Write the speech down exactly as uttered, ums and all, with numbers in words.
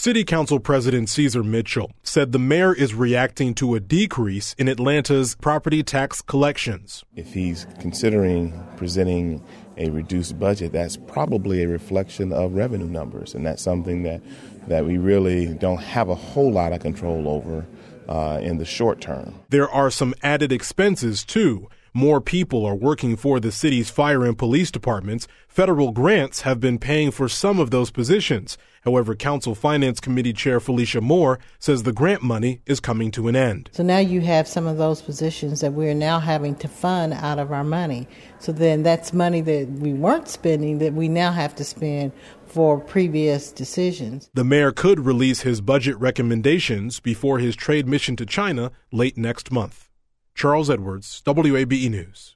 City Council President Caesar Mitchell said the mayor is reacting to a decrease in Atlanta's property tax collections. If he's considering presenting a reduced budget, that's probably a reflection of revenue numbers, and that's something that, that we really don't have a whole lot of control over uh, in the short term. There are some added expenses, too. More people are working for the city's fire and police departments. Federal grants have been paying for some of those positions. However, Council Finance Committee Chair Felicia Moore says the grant money is coming to an end. So now you have some of those positions that we're now having to fund out of our money. So then that's money that we weren't spending that we now have to spend for previous decisions. The mayor could release his budget recommendations before his trade mission to China late next month. Charles Edwards, W A B E News.